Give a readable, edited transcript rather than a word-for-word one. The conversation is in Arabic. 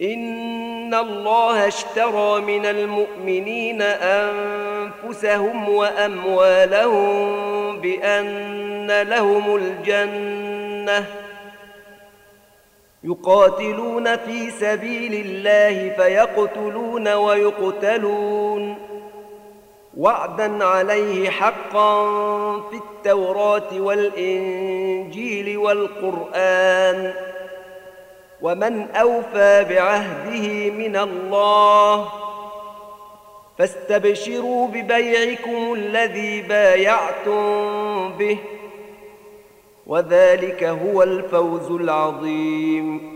إن الله اشترى من المؤمنين أنفسهم وأموالهم بأن لهم الجنة يقاتلون في سبيل الله فيقتلون ويقتلون وعدا عليه حقا في التوراة والإنجيل والقرآن ومن أوفى بعهده من الله فاستبشروا ببيعكم الذي بايعتم به وذلك هو الفوز العظيم.